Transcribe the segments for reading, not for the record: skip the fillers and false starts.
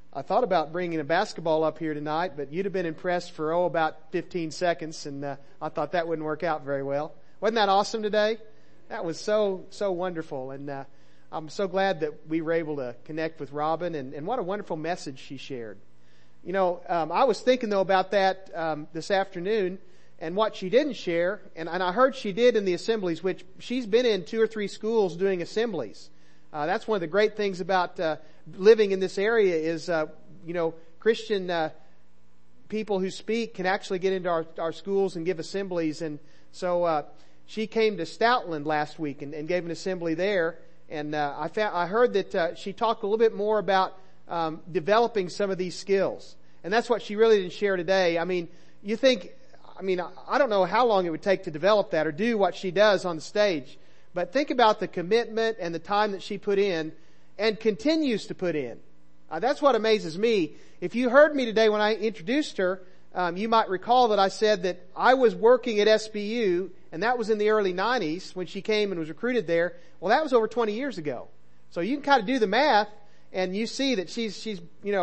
I thought about bringing a basketball up here tonight, but you'd have been impressed for, about 15 seconds, and I thought that wouldn't work out very well. Wasn't that awesome today? That was so wonderful, and I'm so glad that we were able to connect with Robin, and what a wonderful message she shared. I was thinking, though, about that this afternoon, and what she didn't share, and I heard she did in the assemblies, which she's been in 2 or 3 schools doing assemblies. That's one of the great things about living in this area is, Christian people who speak can actually get into our schools and give assemblies. And so she came to Stoutland last week and gave an assembly there. And I heard that she talked a little bit more about developing some of these skills. And that's what she really didn't share today. I don't know how long it would take to develop that or do what she does on the stage. But think about the commitment and the time that she put in and continues to put in. That's what amazes me. If you heard me today when I introduced her, you might recall that I said that I was working at SBU, and that was in the early 90s when she came and was recruited there. Well, that was over 20 years ago. So you can kind of do the math, and you see that she's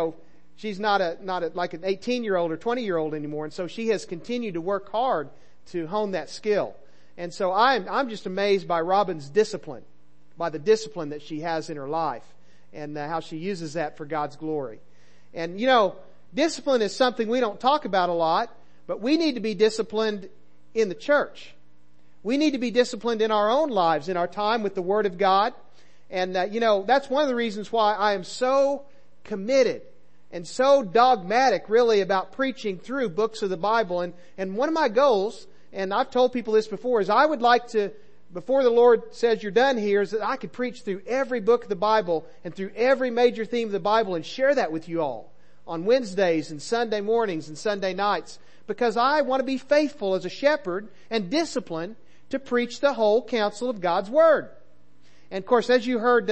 not like an 18-year-old or 20-year-old anymore. And so she has continued to work hard to hone that skill. And so I'm just amazed by Robin's discipline, by the discipline that she has in her life, and how she uses that for God's glory. And discipline is something we don't talk about a lot, but we need to be disciplined in the church. We need to be disciplined in our own lives, in our time with the Word of God. And that's one of the reasons why I am so committed and so dogmatic, really, about preaching through books of the Bible. And one of my goals, and I've told people this before, is I would like to, before the Lord says you're done here, is that I could preach through every book of the Bible and through every major theme of the Bible and share that with you all on Wednesdays and Sunday mornings and Sunday nights, because I want to be faithful as a shepherd and disciplined to preach the whole counsel of God's Word. And of course, as you heard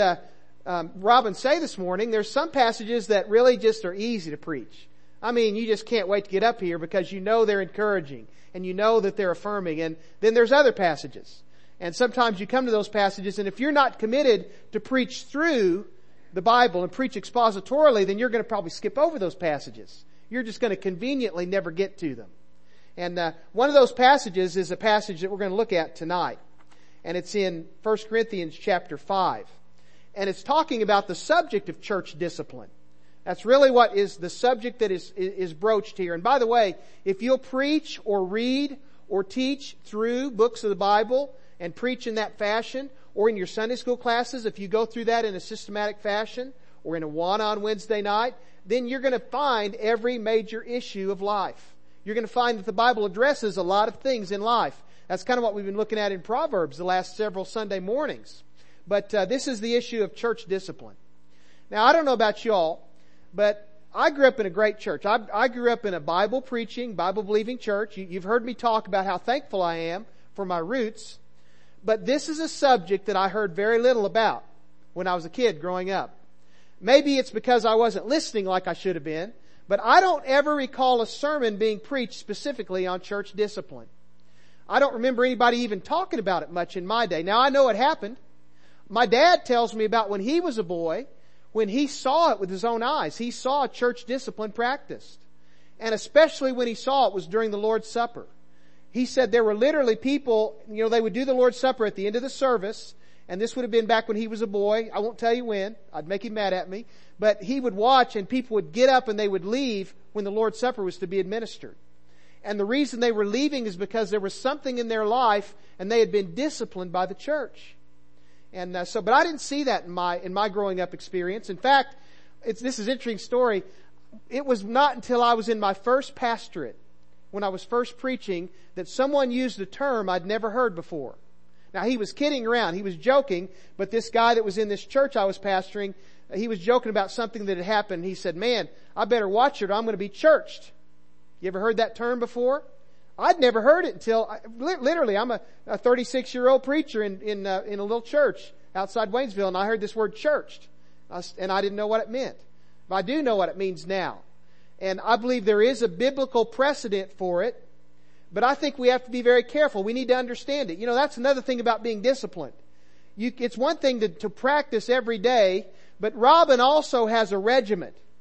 Robin say this morning, there's some passages that really just are easy to preach. You just can't wait to get up here because they're encouraging and that they're affirming. And then there's other passages. And sometimes you come to those passages, and if you're not committed to preach through the Bible and preach expositorily, then you're going to probably skip over those passages. You're just going to conveniently never get to them. And one of those passages is a passage that we're going to look at tonight. And it's in 1 Corinthians chapter 5. And it's talking about the subject of church discipline. That's really what is the subject that is broached here. And by the way, if you'll preach or read or teach through books of the Bible and preach in that fashion, or in your Sunday school classes, if you go through that in a systematic fashion, or in a one-on Wednesday night, then you're going to find every major issue of life. You're going to find that the Bible addresses a lot of things in life. That's kind of what we've been looking at in Proverbs the last several Sunday mornings. But this is the issue of church discipline. Now, I don't know about y'all, but I grew up in a great church. I grew up in a Bible-preaching, Bible-believing church. You've heard me talk about how thankful I am for my roots. But this is a subject that I heard very little about when I was a kid growing up. Maybe it's because I wasn't listening like I should have been, but I don't ever recall a sermon being preached specifically on church discipline. I don't remember anybody even talking about it much in my day. Now, I know it happened. My dad tells me about when he was a boy, when he saw it with his own eyes. He saw church discipline practiced. And especially when he saw it was during the Lord's Supper. He said there were literally people, they would do the Lord's Supper at the end of the service, and this would have been back when he was a boy. I won't tell you when. I'd make him mad at me. But he would watch, and people would get up and they would leave when the Lord's Supper was to be administered. And the reason they were leaving is because there was something in their life, and they had been disciplined by the church. And but I didn't see that in my growing up experience. In fact, this is an interesting story. It was not until I was in my first pastorate, when I was first preaching, that someone used a term I'd never heard before. Now, he was kidding around. He was joking, but this guy that was in this church I was pastoring, he was joking about something that had happened. He said, "Man, I better watch it or I'm going to be churched." You ever heard that term before? I'd never heard it until, literally, I'm a 36-year-old preacher in a little church outside Waynesville, and I heard this word churched. And I didn't know what it meant. But I do know what it means now. And I believe there is a biblical precedent for it. But I think we have to be very careful. We need to understand it. That's another thing about being disciplined. It's one thing to practice every day, but Robin also has a regiment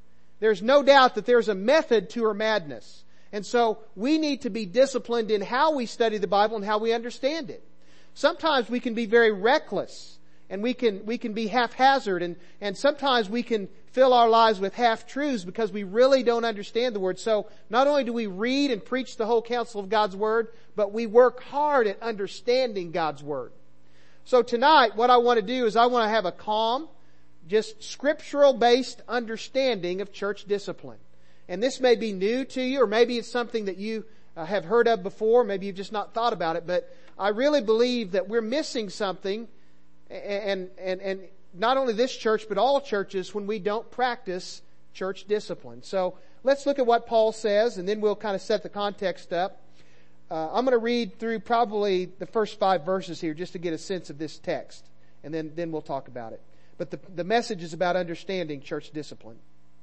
there's no doubt that there's a method to her madness. And so we need to be disciplined in how we study the Bible and how we understand it. Sometimes we can be very reckless and we can be haphazard and sometimes we can fill our lives with half-truths because we really don't understand the Word. So not only do we read and preach the whole counsel of God's Word, but we work hard at understanding God's Word. So tonight, what I want to do is I want to have a calm, just scriptural-based understanding of church discipline. And this may be new to you, or maybe it's something that you have heard of before. Maybe you've just not thought about it. But I really believe that we're missing something, and not only this church, but all churches, when we don't practice church discipline. So let's look at what Paul says, and then we'll kind of set the context up. I'm going to read through probably the first 5 verses here just to get a sense of this text, and then we'll talk about it. But the message is about understanding church discipline.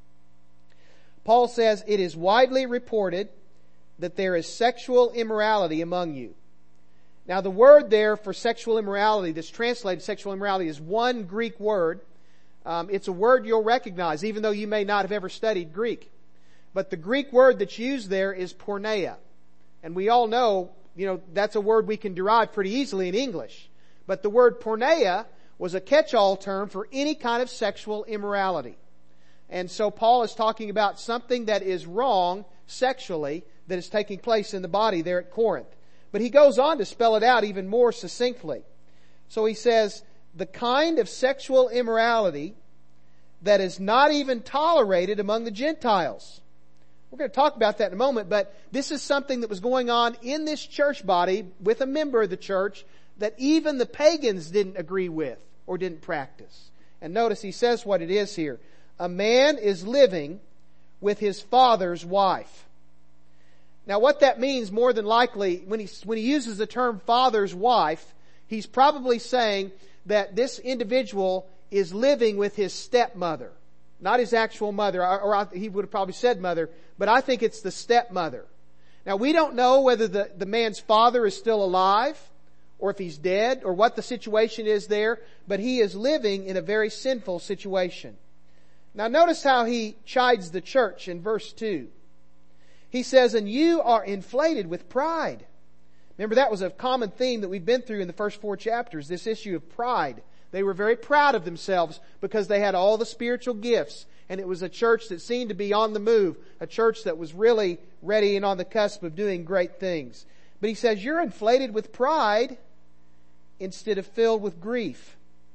Paul says, "It is widely reported that there is sexual immorality among you." Now the word there for sexual immorality, that's translated sexual immorality, is one Greek word. It's a word you'll recognize, even though you may not have ever studied Greek. But the Greek word that's used there is porneia. And we all know, that's a word we can derive pretty easily in English. But the word porneia was a catch-all term for any kind of sexual immorality. And so Paul is talking about something that is wrong sexually that is taking place in the body there at Corinth. But he goes on to spell it out even more succinctly. So he says, the kind of sexual immorality that is not even tolerated among the Gentiles. We're going to talk about that in a moment, but this is something that was going on in this church body with a member of the church that even the pagans didn't agree with or didn't practice. And notice he says what it is here. A man is living with his father's wife. Now what that means more than likely, when he uses the term father's wife, he's probably saying that this individual is living with his stepmother. Not his actual mother, or he would have probably said mother, but I think it's the stepmother. Now we don't know whether the man's father is still alive, or if he's dead, or what the situation is there, but he is living in a very sinful situation. Now notice how he chides the church in verse 2. He says, "And you are inflated with pride." Remember, that was a common theme that we've been through in the first 4 chapters, this issue of pride. They were very proud of themselves because they had all the spiritual gifts, and it was a church that seemed to be on the move, a church that was really ready and on the cusp of doing great things. But he says, you're inflated with pride instead of filled with grief,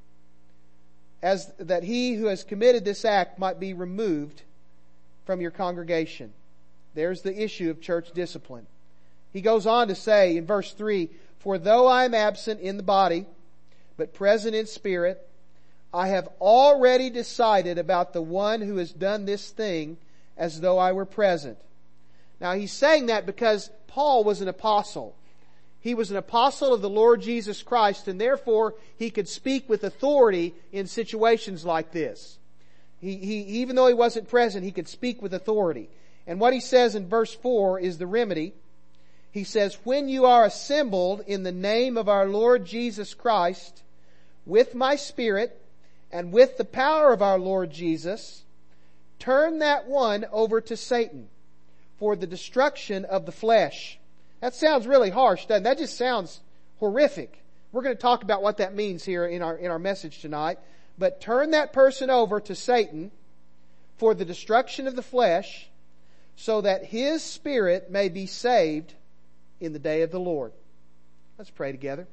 as that he who has committed this act might be removed from your congregation. There's the issue of church discipline. He goes on to say in verse 3, "For though I am absent in the body, but present in spirit, I have already decided about the one who has done this thing as though I were present." Now he's saying that because Paul was an apostle. He was an apostle of the Lord Jesus Christ, and therefore he could speak with authority in situations like this. He even though he wasn't present, he could speak with authority. And what he says in verse 4 is the remedy. He says, "When you are assembled in the name of our Lord Jesus Christ, with my spirit and with the power of our Lord Jesus, turn that one over to Satan for the destruction of the flesh." That sounds really harsh, doesn't it? That just sounds horrific. We're going to talk about what that means here in our message tonight. But turn that person over to Satan for the destruction of the flesh, so that his spirit may be saved in the day of the Lord. Let's pray together.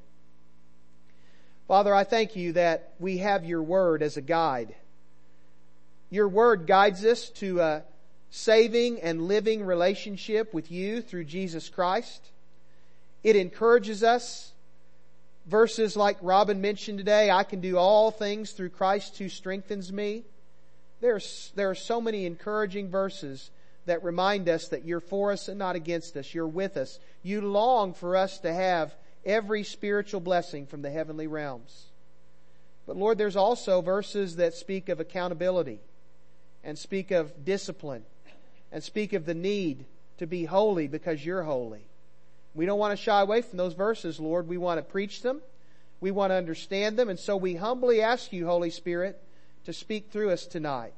Father, I thank you that we have your word as a guide. Your word guides us to a saving and living relationship with you through Jesus Christ. It encourages us. Verses like Robin mentioned today, I can do all things through Christ who strengthens me. There are so many encouraging verses that remind us that you're for us and not against us. You're with us. You long for us to have every spiritual blessing from the heavenly realms. But Lord, there's also verses that speak of accountability and speak of discipline and speak of the need to be holy because you're holy. We don't want to shy away from those verses, Lord. We want to preach them. We want to understand them. And so we humbly ask you, Holy Spirit, to speak through us tonight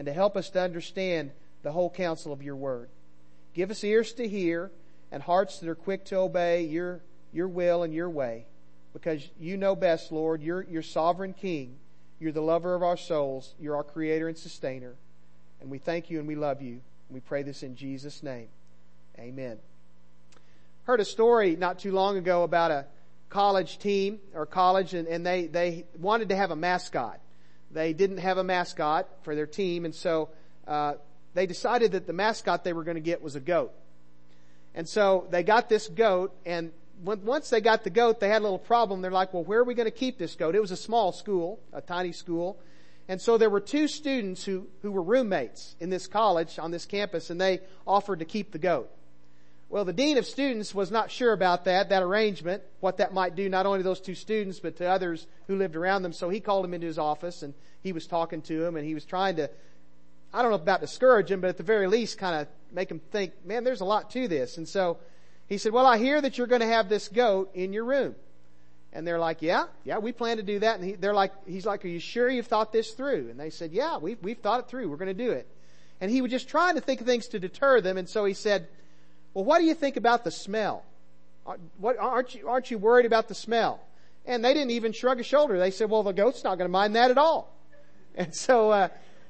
and to help us to understand the whole counsel of your word. Give us ears to hear and hearts that are quick to obey your will and your way, because you know best, Lord. You're sovereign King. You're the lover of our souls. You're our creator and sustainer. And we thank you and we love you. We pray this in Jesus' name. Amen. Heard a story not too long ago about a college team or college, and they wanted to have a mascot. They didn't have a mascot for their team, and so they decided that the mascot they were going to get was a goat. And so they got this goat, and once they got the goat, they had a little problem. They're like, well, where are we going to keep this goat? It was a small school, a tiny school. And so there were two students who were roommates in this college, on this campus, and they offered to keep the goat. Well, the dean of students was not sure about that arrangement, what that might do not only to those two students, but to others who lived around them. So he called him into his office, and he was talking to him, and he was trying to, I don't know about discourage him, but at the very least kind of make him think, man, there's a lot to this. And so he said, well, I hear that you're going to have this goat in your room. And they're like, yeah, we plan to do that. And he's like, are you sure you've thought this through? And they said, yeah, we've thought it through. We're going to do it. And he was just trying to think of things to deter them. And so he said, well, what do you think about the smell? Aren't you worried about the smell? And they didn't even shrug a shoulder. They said, well, the goat's not going to mind that at all. And so,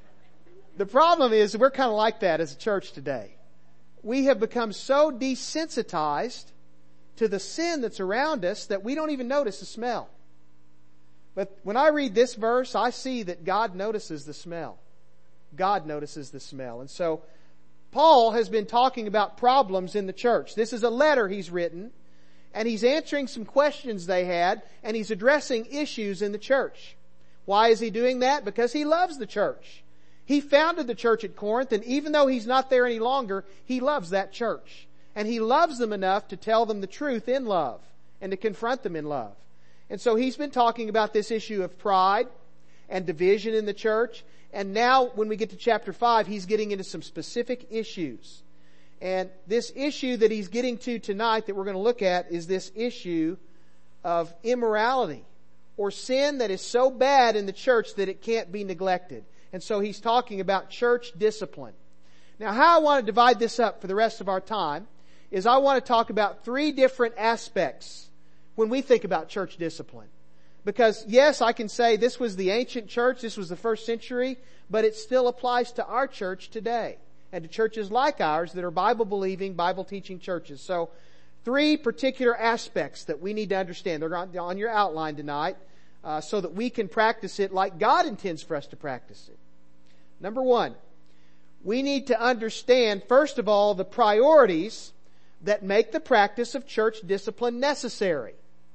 the problem is we're kind of like that as a church today. We have become so desensitized to the sin that's around us that we don't even notice the smell. But when I read this verse, I see that God notices the smell. God notices the smell. And so Paul has been talking about problems in the church. This is a letter he's written, and he's answering some questions they had, and he's addressing issues in the church. Why is he doing that? Because he loves the church. He founded the church at Corinth, and even though he's not there any longer, he loves that church. And he loves them enough to tell them the truth in love and to confront them in love. And so he's been talking about this issue of pride and division in the church. And now when we get to chapter 5, he's getting into some specific issues. And this issue that he's getting to tonight that we're going to look at is this issue of immorality, or sin that is so bad in the church that it can't be neglected. And so he's talking about church discipline. Now, how I want to divide this up for the rest of our time is I want to talk about 3 different aspects when we think about church discipline. Because yes, I can say this was the ancient church, this was the first century, but it still applies to our church today and to churches like ours that are Bible-believing, Bible-teaching churches. So 3 particular aspects that we need to understand. They're on your outline tonight, so that we can practice it like God intends for us to practice it. Number 1, we need to understand, first of all, the priorities that make the practice of church discipline necessary.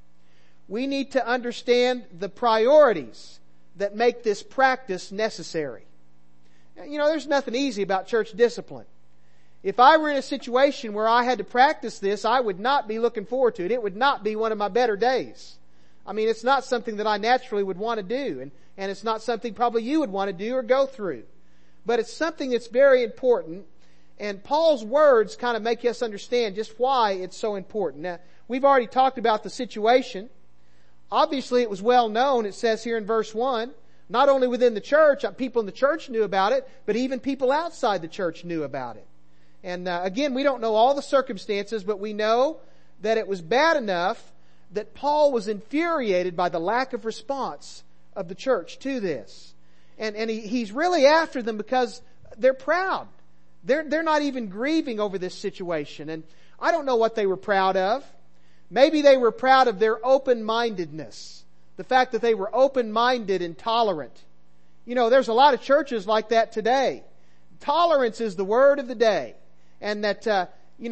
We need to understand the priorities that make this practice necessary. You know, there's nothing easy about church discipline. If I were in a situation where I had to practice this, I would not be looking forward to it. It would not be one of my better days. I mean, it's not something that I naturally would want to do, and it's not something probably you would want to do or go through. But it's something that's very important, and Paul's words kind of make us understand just why it's so important. Now, we've already talked about the situation. Obviously, it was well known, it says here in verse 1, not only within the church, people in the church knew about it, but even people outside the church knew about it. And again, we don't know all the circumstances, but we know that it was bad enough that Paul was infuriated by the lack of response of the church to this. And he's really after them because they're proud. They're not even grieving over this situation. And I don't know what they were proud of. Maybe they were proud of their open-mindedness. The fact that they were open-minded and tolerant. You know, there's a lot of churches like that today. Tolerance is the word of the day. And that,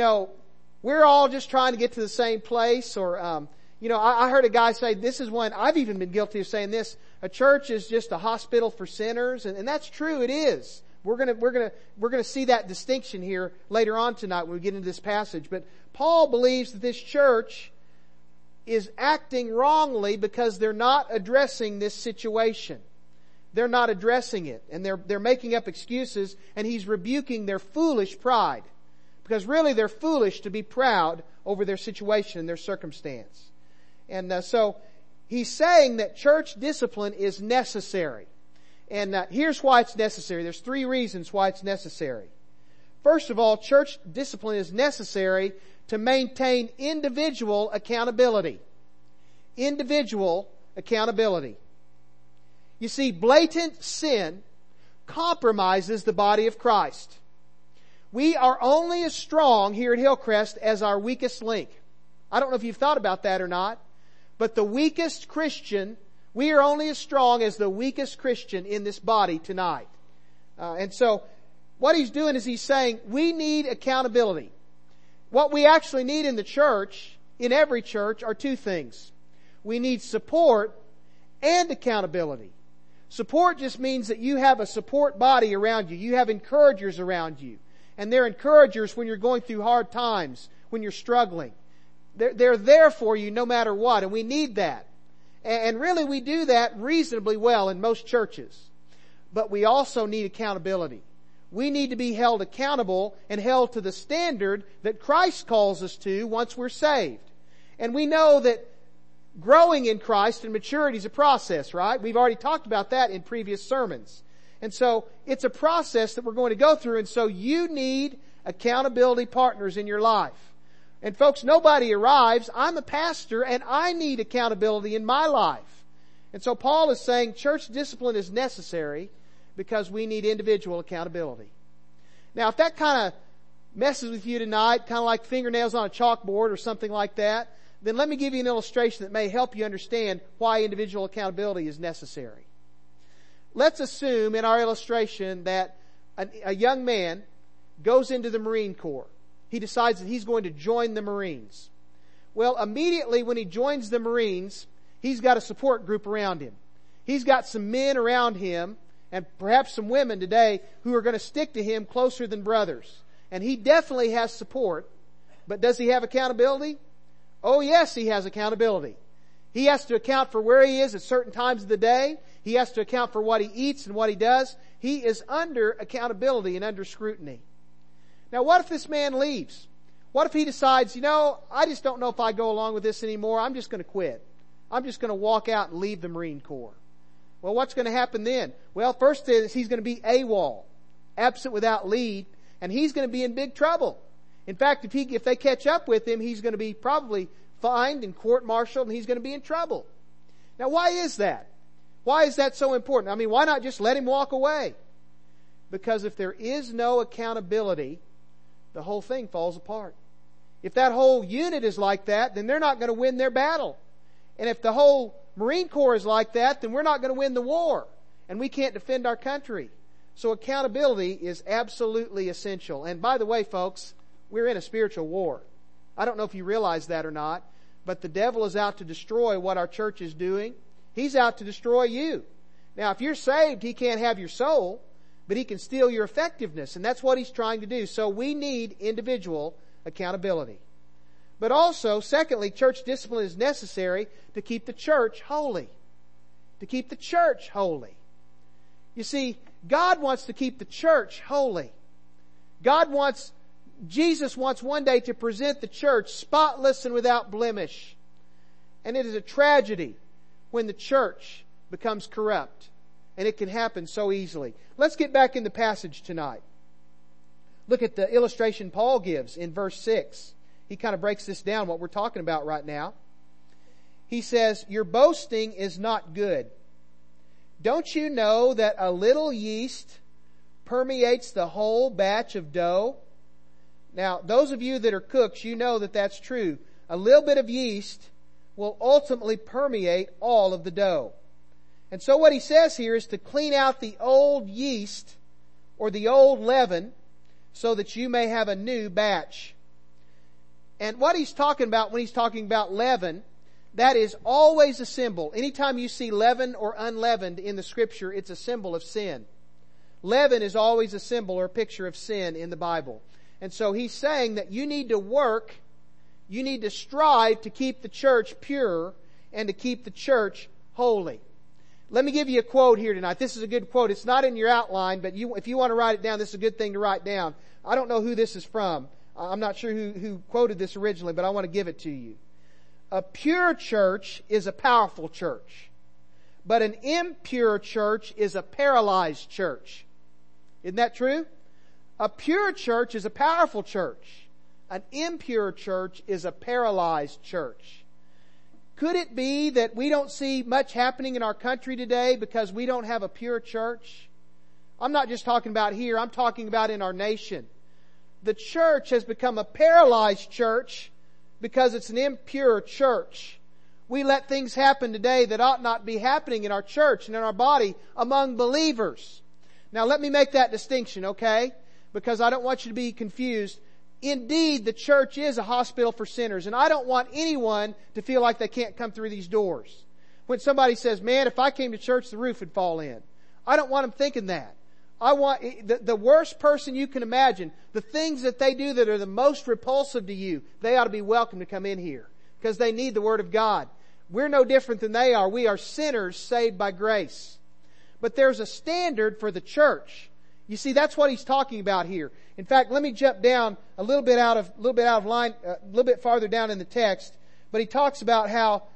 we're all just trying to get to the same place. Or, I heard a guy say, this is one, I've even been guilty of saying this, a church is just a hospital for sinners. And that's true, it is. We're gonna see that distinction here later on tonight when we get into this passage. But Paul believes that this church is acting wrongly because they're not addressing this situation. They're not addressing it. And they're making up excuses, and he's rebuking their foolish pride. Because really they're foolish to be proud over their situation and their circumstance. And so he's saying that church discipline is necessary. And here's why it's necessary. There's 3 reasons why it's necessary. First of all, church discipline is necessary to maintain individual accountability. Individual accountability. You see, blatant sin compromises the body of Christ. We are only as strong here at Hillcrest as our weakest link. I don't know if you've thought about that or not, but the weakest Christian, we are only as strong as the weakest Christian in this body tonight. And so, what he's doing is he's saying, we need accountability. What we actually need in the church, in every church, are 2 things. We need support and accountability. Support just means that you have a support body around you. You have encouragers around you. And they're encouragers when you're going through hard times, when you're struggling. They're there for you no matter what, and we need that. And really we do that reasonably well in most churches. But we also need accountability. We need to be held accountable and held to the standard that Christ calls us to once we're saved. And we know that growing in Christ and maturity is a process, right? We've already talked about that in previous sermons. And so it's a process that we're going to go through, and so you need accountability partners in your life. And folks, nobody arrives. I'm a pastor and I need accountability in my life. And so Paul is saying church discipline is necessary because we need individual accountability. Now, if that kind of messes with you tonight, kind of like fingernails on a chalkboard or something like that, then let me give you an illustration that may help you understand why individual accountability is necessary. Let's assume in our illustration that a young man goes into the Marine Corps. He decides that he's going to join the Marines. Well, immediately when he joins the Marines, he's got a support group around him. He's got some men around him, and perhaps some women today, who are going to stick to him closer than brothers. And he definitely has support. But does he have accountability? Oh yes, he has accountability. He has to account for where he is at certain times of the day. He has to account for what he eats and what he does. He is under accountability and under scrutiny. Now what if this man leaves? What if he decides, I just don't know if I go along with this anymore. I'm just going to quit. I'm just going to walk out and leave the Marine Corps. Well, what's going to happen then? Well, first is he's going to be AWOL, absent without lead, and he's going to be in big trouble. In fact, if they catch up with him, he's going to be probably fined and court-martialed, and he's going to be in trouble. Now, why is that? Why is that so important? I mean, why not just let him walk away? Because if there is no accountability, the whole thing falls apart. If that whole unit is like that, then they're not going to win their battle. And if the whole Marine Corps is like that, then we're not going to win the war. And we can't defend our country. So accountability is absolutely essential. And by the way, folks, we're in a spiritual war. I don't know if you realize that or not, but the devil is out to destroy what our church is doing. He's out to destroy you. Now, if you're saved, he can't have your soul, but he can steal your effectiveness, and that's what he's trying to do. So we need individual accountability. But also, secondly, church discipline is necessary to keep the church holy. To keep the church holy. You see, God wants to keep the church holy. Jesus wants one day to present the church spotless and without blemish. And it is a tragedy when the church becomes corrupt. And it can happen so easily. Let's get back in the passage tonight. Look at the illustration Paul gives in verse 6. He kind of breaks this down, what we're talking about right now. He says, your boasting is not good. Don't you know that a little yeast permeates the whole batch of dough? Now, those of you that are cooks, you know that that's true. A little bit of yeast will ultimately permeate all of the dough. And so what he says here is to clean out the old yeast or the old leaven so that you may have a new batch. And what he's talking about when he's talking about leaven, that is always a symbol. Anytime you see leaven or unleavened in the Scripture, it's a symbol of sin. Leaven is always a symbol or a picture of sin in the Bible. And so he's saying that you need to work, you need to strive to keep the church pure and to keep the church holy. Let me give you a quote here tonight. This is a good quote. It's not in your outline, but if you want to write it down, this is a good thing to write down. I don't know who this is from. I'm not sure who quoted this originally, but I want to give it to you. A pure church is a powerful church, But an impure church is a paralyzed church. Isn't that true? A pure church is a powerful church. An impure church is a paralyzed church. Could it be that we don't see much happening in our country today because we don't have a pure church? I'm not just talking about here, I'm talking about in our nation. The church has become a paralyzed church because it's an impure church. We let things happen today that ought not be happening in our church and in our body among believers. Now let me make that distinction, okay? Because I don't want you to be confused. Indeed, the church is a hospital for sinners, and I don't want anyone to feel like they can't come through these doors. When somebody says, man, if I came to church, the roof would fall in. I don't want them thinking that. I want the worst person you can imagine, the things that they do that are the most repulsive to you, they ought to be welcome to come in here because they need the Word of God. We're no different than they are. We are sinners saved by grace. But there's a standard for the church. You see, that's what he's talking about here. In fact, let me jump down a little bit out of line, a little bit farther down in the text. But he talks about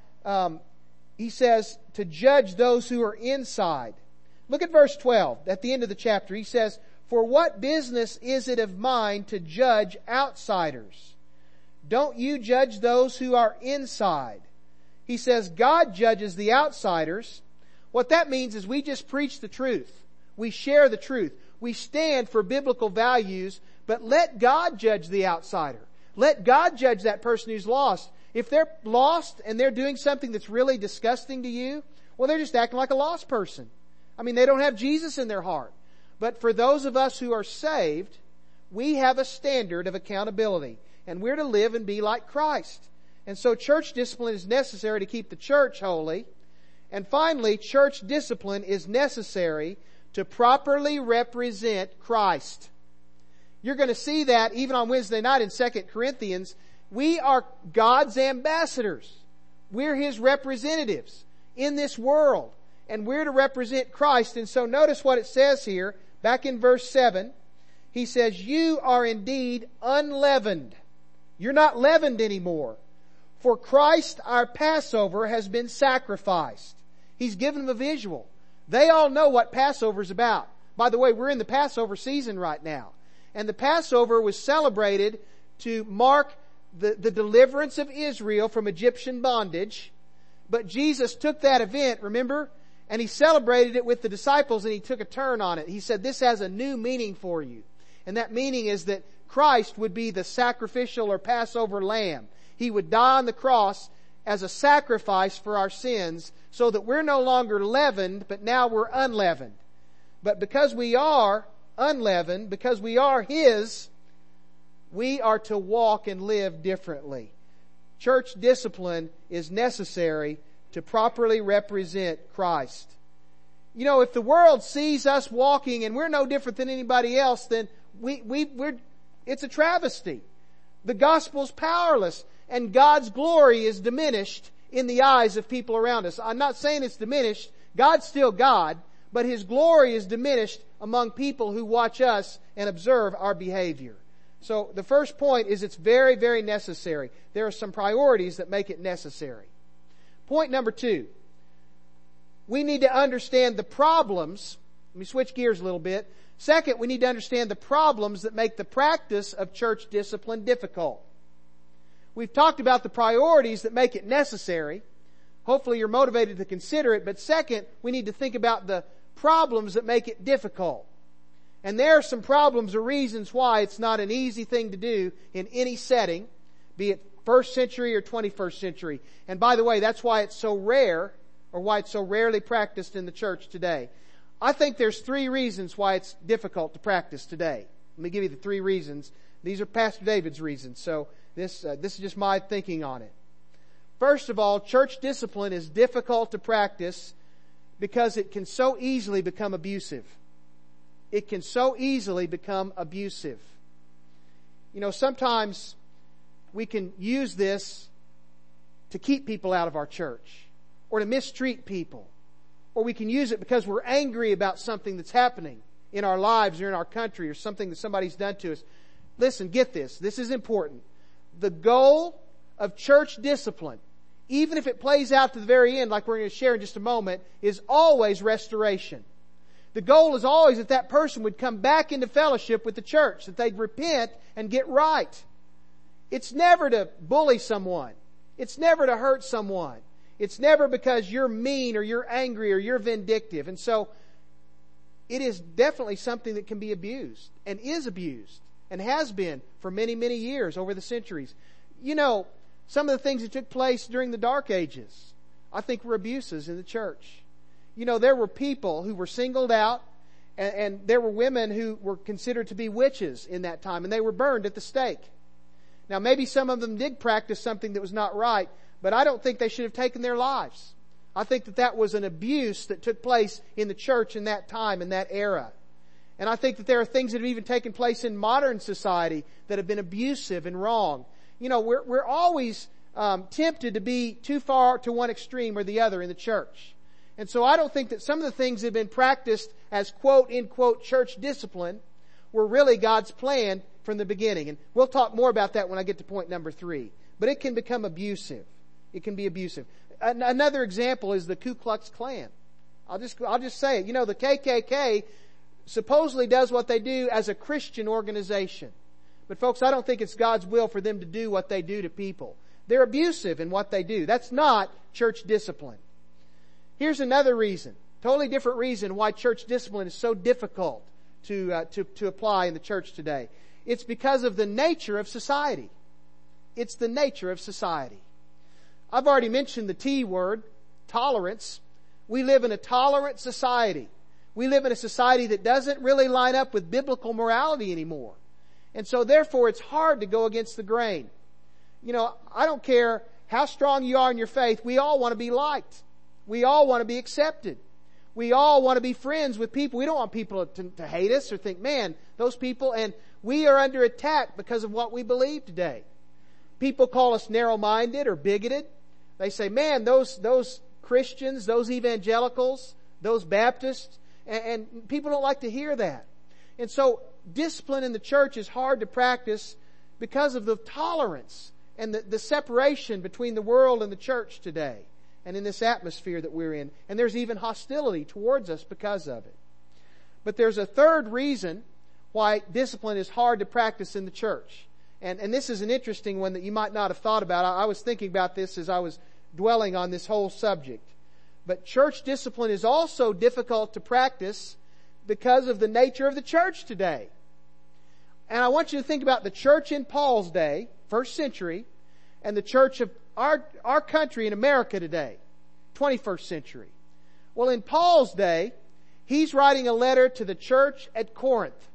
how he says to judge those who are inside. Look at verse 12 at the end of the chapter. He says, "For what business is it of mine to judge outsiders? Don't you judge those who are inside?" He says God judges the outsiders. What that means is we just preach the truth. We share the truth. We stand for biblical values, but let God judge the outsider. Let God judge that person who's lost. If they're lost and they're doing something that's really disgusting to you, well, they're just acting like a lost person. I mean, they don't have Jesus in their heart. But for those of us who are saved, we have a standard of accountability, and we're to live and be like Christ. And so church discipline is necessary to keep the church holy. And finally, church discipline is necessary to properly represent Christ. You're going to see that even on Wednesday night in 2 Corinthians. We are God's ambassadors. We're His representatives in this world. And we're to represent Christ. And so notice what it says here, back in verse 7. He says, "You are indeed unleavened." You're not leavened anymore. "For Christ our Passover has been sacrificed." He's given them a visual. They all know what Passover is about. By the way, we're in the Passover season right now. And the Passover was celebrated to mark the deliverance of Israel from Egyptian bondage. But Jesus took that event, remember? And He celebrated it with the disciples, and He took a turn on it. He said, this has a new meaning for you. And that meaning is that Christ would be the sacrificial or Passover lamb. He would die on the cross as a sacrifice for our sins so that we're no longer leavened, but now we're unleavened. But because we are unleavened, because we are His, we are to walk and live differently. Church discipline is necessary to properly represent Christ. You know, if the world sees us walking and we're no different than anybody else, then it's a travesty. The gospel's powerless, and God's glory is diminished in the eyes of people around us. I'm not saying it's diminished. God's still God, but His glory is diminished among people who watch us and observe our behavior. So the first point is it's very, very necessary. There are some priorities that make it necessary. Point number 2. We need to understand the problems. Let me switch gears a little bit. Second, we need to understand the problems that make the practice of church discipline difficult. We've talked about the priorities that make it necessary. Hopefully you're motivated to consider it. But second, we need to think about the problems that make it difficult. And there are some problems or reasons why it's not an easy thing to do in any setting, be it first century or 21st century. And by the way, that's why it's so rare, or why it's so rarely practiced in the church today. I think there's 3 reasons why it's difficult to practice today. Let me give you the 3 reasons. These are Pastor David's reasons, so this is just my thinking on it. First of all, church discipline is difficult to practice because it can so easily become abusive. It can so easily become abusive. You know, sometimes we can use this to keep people out of our church, or to mistreat people. Or we can use it because we're angry about something that's happening in our lives or in our country, or something that somebody's done to us. Listen, get this. This is important. The goal of church discipline even if it plays out to the very end, like we're going to share in just a moment, is always restoration. The goal is always that that person would come back into fellowship with the church, that they'd repent and get right. It's never to bully someone. It's never to hurt someone. It's never because you're mean or you're angry or you're vindictive. And so, it is definitely something that can be abused and is abused and has been for many, many years over the centuries. You know, some of the things that took place during the Dark Ages, I think were abuses in the church. You know, there were people who were singled out, and there were women who were considered to be witches in that time, and they were burned at the stake. Now, maybe some of them did practice something that was not right, but I don't think they should have taken their lives. I think that that was an abuse that took place in the church in that time, in that era. And I think that there are things that have even taken place in modern society that have been abusive and wrong. You know, we're always tempted to be too far to one extreme or the other in the church. And so I don't think that some of the things that have been practiced as quote, end quote, church discipline were really God's plan from the beginning. And we'll talk more about that when I get to point number 3. But it can become abusive. It can be abusive. Another example is the Ku Klux Klan. I'll just say it. You know, the KKK supposedly does what they do as a Christian organization. But folks, I don't think it's God's will for them to do what they do to people. They're abusive in what they do. That's not church discipline. Here's another reason, totally different reason why church discipline is so difficult to apply in the church today. It's because of the nature of society. It's the nature of society. I've already mentioned the T word, tolerance. We live in a tolerant society. We live in a society that doesn't really line up with biblical morality anymore. And so therefore it's hard to go against the grain. You know, I don't care how strong you are in your faith, we all want to be liked. We all want to be accepted. We all want to be friends with people. We don't want people to hate us or think, man, those people, and we are under attack because of what we believe today. People call us narrow-minded or bigoted. They say, man, those Christians, those evangelicals, those Baptists, and people don't like to hear that. And so discipline in the church is hard to practice because of the tolerance and the separation between the world and the church today and in this atmosphere that we're in. And there's even hostility towards us because of it. But there's a third reason why discipline is hard to practice in the church. And this is an interesting one that you might not have thought about. I was thinking about this as I was dwelling on this whole subject. But church discipline is also difficult to practice because of the nature of the church today. And I want you to think about the church in Paul's day, first century, and the church of our country in America today, 21st century. Well, in Paul's day, he's writing a letter to the church at Corinth.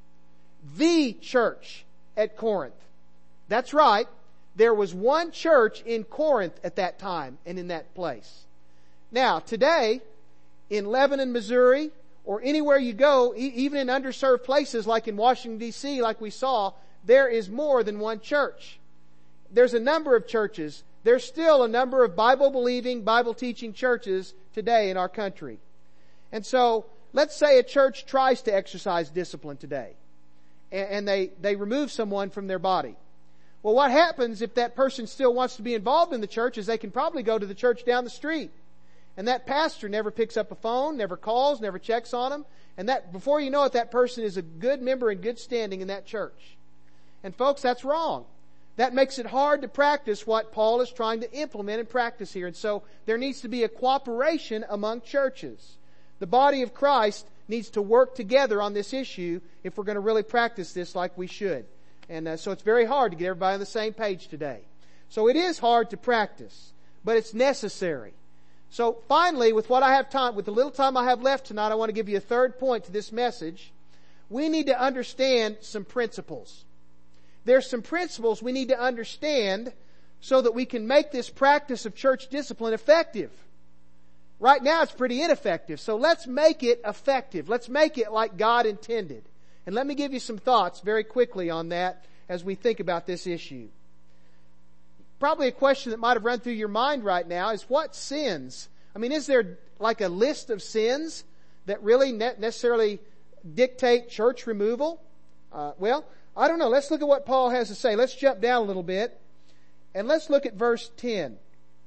The church at Corinth. That's right. There was one church in Corinth at that time and in that place. Now, today, in Lebanon, Missouri, or anywhere you go, even in underserved places like in Washington, D.C., like we saw, there is more than one church. There's a number of churches. There's still a number of Bible-believing, Bible-teaching churches today in our country. And so, let's say a church tries to exercise discipline today, and they remove someone from their body. Well, what happens if that person still wants to be involved in the church is they can probably go to the church down the street. And that pastor never picks up a phone, never calls, never checks on them. And that, before you know it, that person is a good member in good standing in that church. And folks, that's wrong. That makes it hard to practice what Paul is trying to implement and practice here. And so there needs to be a cooperation among churches. The body of Christ needs to work together on this issue if we're going to really practice this like we should. And so it's very hard to get everybody on the same page today. So it is hard to practice, but it's necessary. So finally, with what I have time, with the little time I have left tonight, I want to give you a third point to this message. We need to understand some principles. There's some principles we need to understand so that we can make this practice of church discipline effective. Right now it's pretty ineffective, so let's make it effective. Let's make it like God intended. And let me give you some thoughts very quickly on that as we think about this issue. Probably a question that might have run through your mind right now is what sins? I mean, is there like a list of sins that really necessarily dictate church removal? Well, I don't know. Let's look at what Paul has to say. Let's jump down a little bit and let's look at verse 10.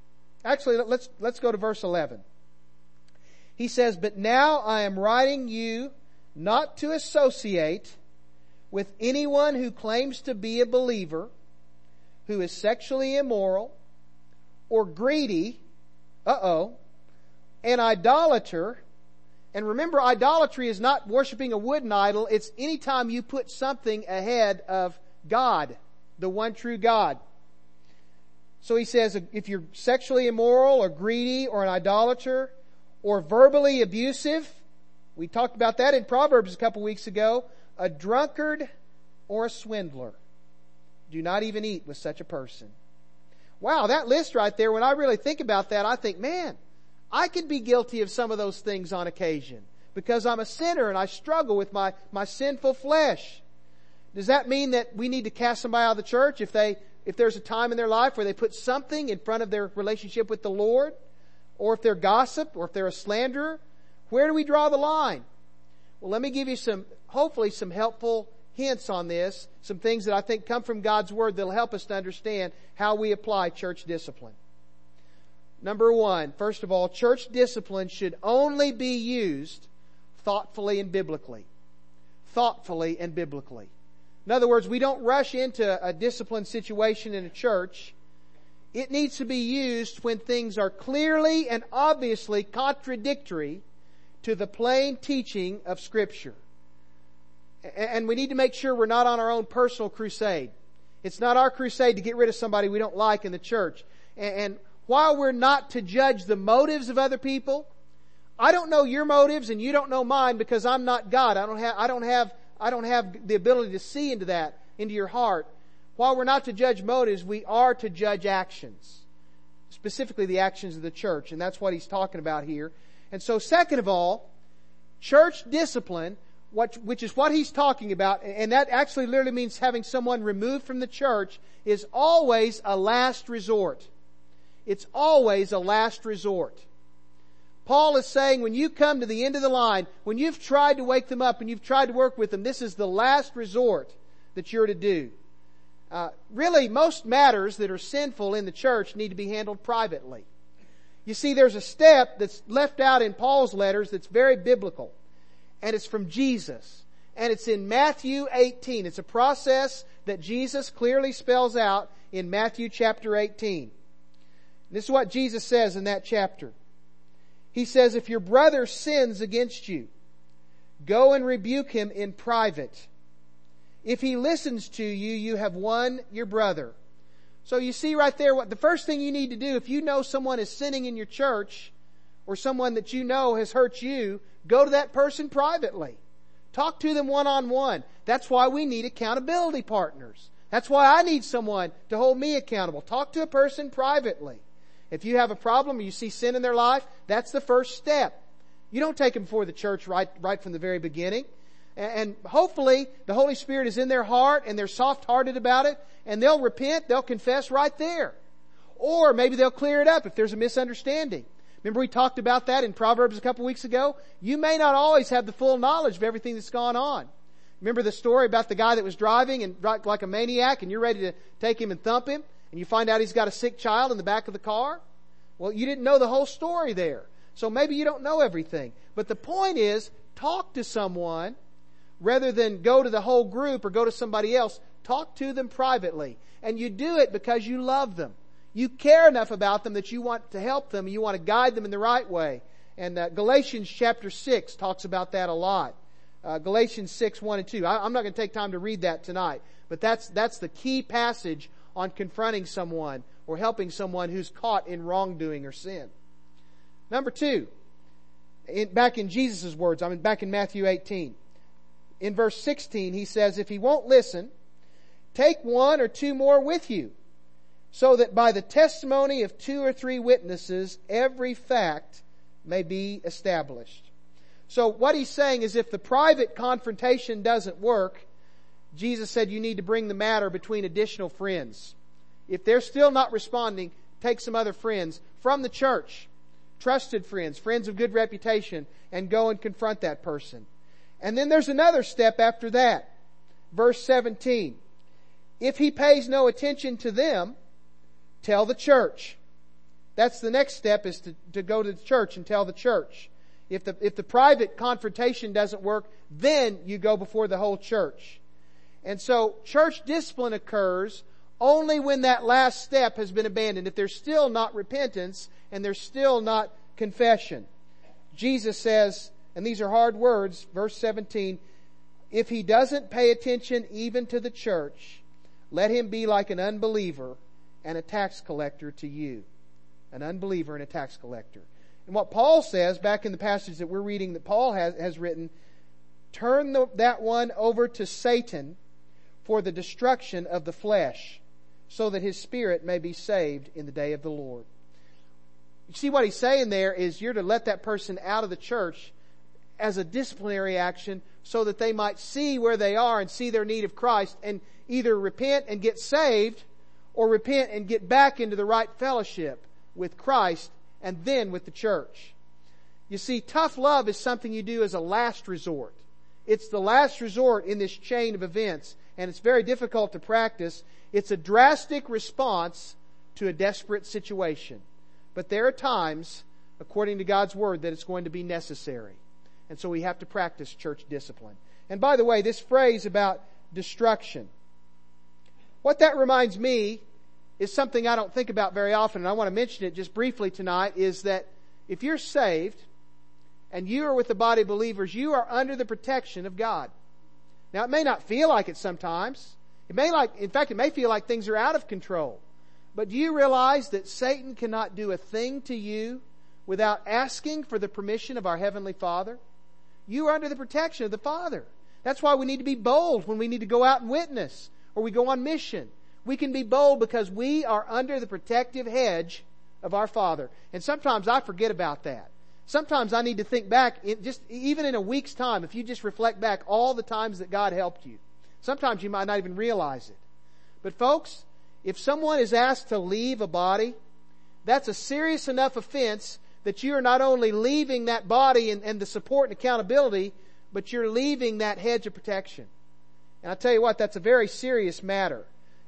Actually, let's go to verse 11. He says, "But now I am writing you not to associate with anyone who claims to be a believer, who is sexually immoral, or greedy, an idolater." And remember, idolatry is not worshiping a wooden idol. It's any time you put something ahead of God, the one true God. So he says, if you're sexually immoral or greedy or an idolater or verbally abusive, we talked about that in Proverbs a couple weeks ago, a drunkard or a swindler, do not even eat with such a person. Wow, that list right there, when I really think about that, I think, man, I could be guilty of some of those things on occasion because I'm a sinner and I struggle with my sinful flesh. Does that mean that we need to cast somebody out of the church if there's a time in their life where they put something in front of their relationship with the Lord? Or if they're gossip, or if they're a slanderer? Where do we draw the line? Well, let me give you hopefully some helpful hints on this, some things that I think come from God's Word that'll help us to understand how we apply church discipline. Number one, first of all, church discipline should only be used thoughtfully and biblically. Thoughtfully and biblically. In other words, we don't rush into a discipline situation in a church. It needs to be used when things are clearly and obviously contradictory to the plain teaching of Scripture. And we need to make sure we're not on our own personal crusade. It's not our crusade to get rid of somebody we don't like in the church. And while we're not to judge the motives of other people, I don't know your motives and you don't know mine because I'm not God. I don't have the ability to see into that, into your heart. While we're not to judge motives, we are to judge actions. Specifically the actions of the church. And that's what he's talking about here. And so second of all, church discipline, which is what he's talking about, and that actually literally means having someone removed from the church, is always a last resort. It's always a last resort. Paul is saying when you come to the end of the line, when you've tried to wake them up and you've tried to work with them, this is the last resort that you're to do. Really, most matters that are sinful in the church need to be handled privately. You see, there's a step that's left out in Paul's letters that's very biblical. And it's from Jesus. And it's in Matthew 18. It's a process that Jesus clearly spells out in Matthew chapter 18. This is what Jesus says in that chapter. He says, "If your brother sins against you, go and rebuke him in private. If he listens to you, you have won your brother." So you see right there, what the first thing you need to do if you know someone is sinning in your church or someone that you know has hurt you, go to that person privately. Talk to them one-on-one. That's why we need accountability partners. That's why I need someone to hold me accountable. Talk to a person privately. If you have a problem or you see sin in their life, that's the first step. You don't take them before the church right from the very beginning. And hopefully the Holy Spirit is in their heart and they're soft-hearted about it and they'll repent, they'll confess right there. Or maybe they'll clear it up if there's a misunderstanding. Remember we talked about that in Proverbs a couple weeks ago? You may not always have the full knowledge of everything that's gone on. Remember the story about the guy that was driving and like a maniac and you're ready to take him and thump him and you find out he's got a sick child in the back of the car? Well, you didn't know the whole story there. So maybe you don't know everything. But the point is, talk to someone rather than go to the whole group or go to somebody else. Talk to them privately. And you do it because you love them. You care enough about them that you want to help them. You want to guide them in the right way. And Galatians chapter 6 talks about that a lot. Galatians 6, 1 and 2. I'm not going to take time to read that tonight. But that's the key passage on confronting someone or helping someone who's caught in wrongdoing or sin. Number two, back in Jesus' words, back in Matthew 18. In verse 16, he says, "If he won't listen, take one or two more with you, so that by the testimony of 2 or 3 witnesses, every fact may be established." So what he's saying is if the private confrontation doesn't work, Jesus said you need to bring the matter between additional friends. If they're still not responding, take some other friends from the church, trusted friends, friends of good reputation, and go and confront that person. And then there's another step after that. Verse 17. "If he pays no attention to them, tell the church. that's the next step, is to go to the church and tell the church. If the private confrontation doesn't work, then you go before the whole church. And so church discipline occurs only when that last step has been abandoned. If there's still not repentance and there's still not confession. Jesus says, and these are hard words, verse 17, if he doesn't pay attention even to the church, let him be like an unbeliever and a tax collector to you. An unbeliever and a tax collector. And what Paul says, back in the passage that we're reading that Paul has written, turn that one over to Satan for the destruction of the flesh, so that his spirit may be saved in the day of the Lord. You see what he's saying there is you're to let that person out of the church as a disciplinary action so that they might see where they are and see their need of Christ and either repent and get saved or repent and get back into the right fellowship with Christ and then with the church. You see, tough love is something you do as a last resort. It's the last resort in this chain of events, and it's very difficult to practice. It's a drastic response to a desperate situation. But there are times, according to God's Word, that it's going to be necessary. And so we have to practice church discipline. And by the way, this phrase about destruction, what that reminds me is something I don't think about very often, and I want to mention it just briefly tonight, is that if you're saved and you are with the body of believers, you are under the protection of God. Now, it may not feel like it sometimes. In fact, it may feel like things are out of control. But do you realize that Satan cannot do a thing to you without asking for the permission of our Heavenly Father? You are under the protection of the Father. That's why we need to be bold when we need to go out and witness or we go on mission. We can be bold because we are under the protective hedge of our Father. And sometimes I forget about that. Sometimes I need to think back, even in a week's time, if you just reflect back all the times that God helped you. Sometimes you might not even realize it. But folks, if someone is asked to leave a body, that's a serious enough offense that you are not only leaving that body and the support and accountability, but you're leaving that hedge of protection. And I'll tell you what, that's a very serious matter.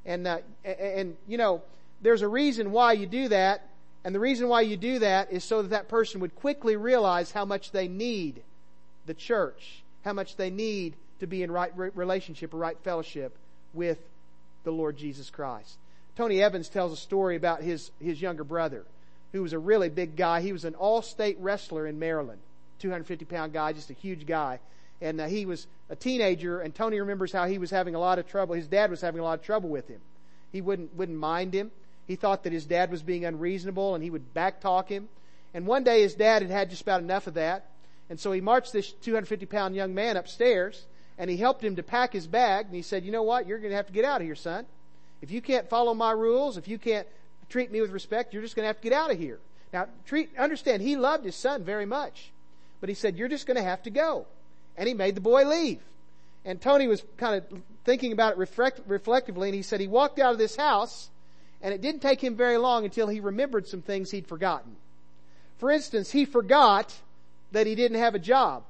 And you know, there's a reason why you do that. And the reason why you do that is so that that person would quickly realize how much they need the church, how much they need to be in right relationship or right fellowship with the Lord Jesus Christ. Tony Evans tells a story about his younger brother, who was a really big guy. He was an all-state wrestler in Maryland, 250-pound guy, just a huge guy. And he was a teenager, and Tony remembers how he was having a lot of trouble. His dad was having a lot of trouble with him. He wouldn't mind him. He thought that his dad was being unreasonable, and he would backtalk him. And one day his dad had just about enough of that. And so he marched this 250-pound young man upstairs, and he helped him to pack his bag. And he said, you know what? You're going to have to get out of here, son. If you can't follow my rules, if you can't treat me with respect, you're just going to have to get out of here. Now, understand, he loved his son very much. But he said, you're just going to have to go. And he made the boy leave. And Tony was kind of thinking about it reflectively, and he said he walked out of this house, and it didn't take him very long until he remembered some things he'd forgotten. For instance, he forgot that he didn't have a job.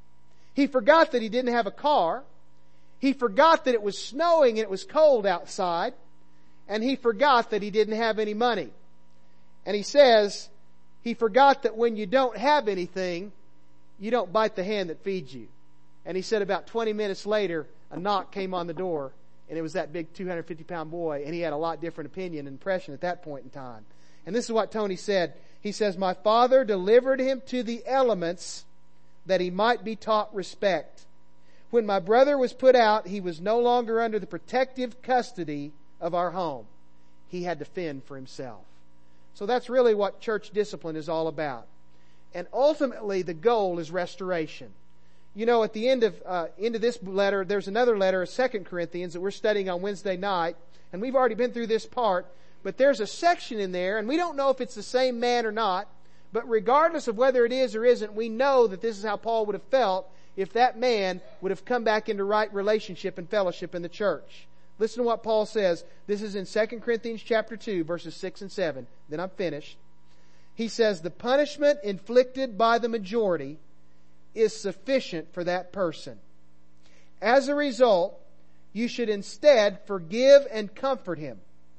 He forgot that he didn't have a car. He forgot that it was snowing and it was cold outside. And he forgot that he didn't have any money. And he says he forgot that when you don't have anything, you don't bite the hand that feeds you. And he said about 20 minutes later, a knock came on the door, and it was that big 250-pound boy, and he had a lot different opinion and impression at that point in time. And this is what Tony said. He says, my father delivered him to the elements that he might be taught respect. When my brother was put out, he was no longer under the protective custody of our home. He had to fend for himself. So that's really what church discipline is all about. And ultimately, the goal is restoration. You know, at the end of this letter, there's another letter, 2 Corinthians, that we're studying on Wednesday night. And we've already been through this part. But there's a section in there, and we don't know if it's the same man or not. But regardless of whether it is or isn't, we know that this is how Paul would have felt if that man would have come back into right relationship and fellowship in the church. Listen to what Paul says. This is in 2 Corinthians chapter 2, verses 6 and 7. Then I'm finished. He says, the punishment inflicted by the majority is sufficient for that person. As a result, you should instead forgive and comfort him,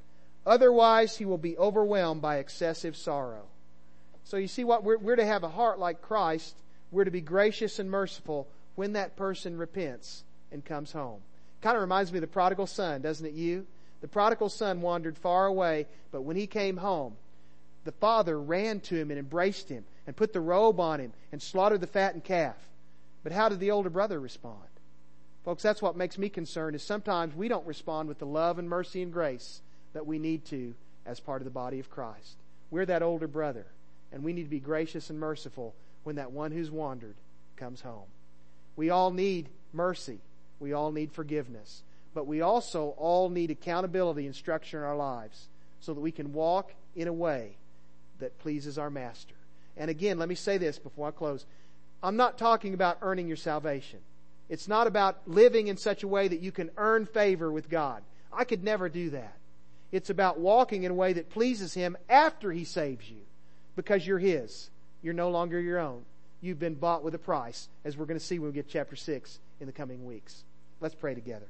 Otherwise, he will be overwhelmed by excessive sorrow. So you see what? We're to have a heart like Christ. We're to be gracious and merciful when that person repents and comes home. Kind of reminds me of the prodigal son, doesn't it you? The prodigal son wandered far away, but when he came home, the father ran to him and embraced him and put the robe on him and slaughtered the fattened calf. But how did the older brother respond? Folks, that's what makes me concerned, is sometimes we don't respond with the love and mercy and grace that we need to as part of the body of Christ. We're that older brother, and we need to be gracious and merciful when that one who's wandered comes home. We all need mercy. We all need forgiveness. But we also all need accountability and structure in our lives so that we can walk in a way that pleases our Master. And again, let me say this before I close. I'm not talking about earning your salvation. It's not about living in such a way that you can earn favor with God. I could never do that. It's about walking in a way that pleases Him after He saves you, because you're His. You're no longer your own. You've been bought with a price, as we're going to see when we get chapter 6 in the coming weeks. Let's pray together.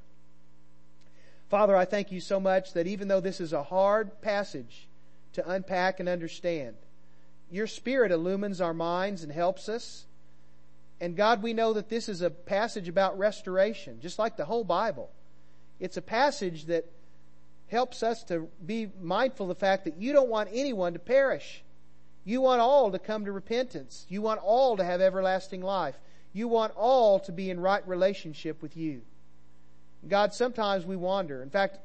Father, I thank You so much that even though this is a hard passage to unpack and understand, Your Spirit illumines our minds and helps us. And God, we know that this is a passage about restoration, just like the whole Bible. It's a passage that helps us to be mindful of the fact that You don't want anyone to perish. You want all to come to repentance. You want all to have everlasting life. You want all to be in right relationship with You. God, sometimes we wander. In fact,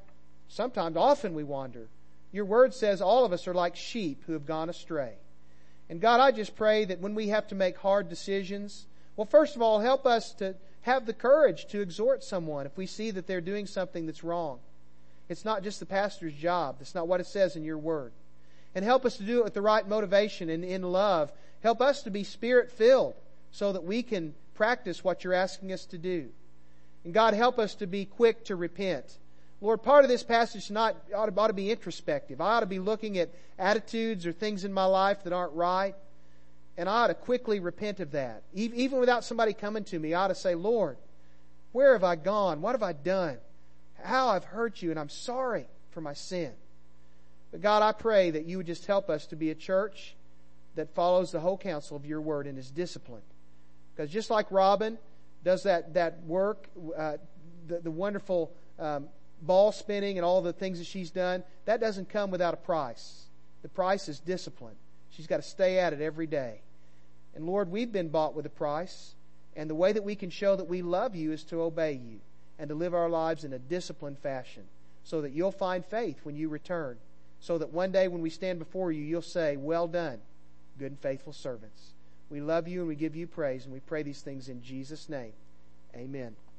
often we wander. Your Word says all of us are like sheep who have gone astray. And God, I just pray that when we have to make hard decisions, well, first of all, help us to have the courage to exhort someone if we see that they're doing something that's wrong. It's not just the pastor's job. That's not what it says in Your Word. And help us to do it with the right motivation and in love. Help us to be Spirit-filled so that we can practice what You're asking us to do. And God, help us to be quick to repent. Lord, part of this passage ought to be introspective. I ought to be looking at attitudes or things in my life that aren't right. And I ought to quickly repent of that. Even without somebody coming to me, I ought to say, Lord, where have I gone? What have I done? How I've hurt You, and I'm sorry for my sin. But God, I pray that You would just help us to be a church that follows the whole counsel of Your Word and is disciplined. Because just like Robin does that work, the wonderful ball spinning and all the things that she's done, that doesn't come without a price. The price is discipline. She's got to stay at it every day. And Lord, we've been bought with a price. And the way that we can show that we love You is to obey You and to live our lives in a disciplined fashion so that You'll find faith when You return. So that one day when we stand before You, You'll say, well done, good and faithful servants. We love You and we give You praise, and we pray these things in Jesus' name. Amen.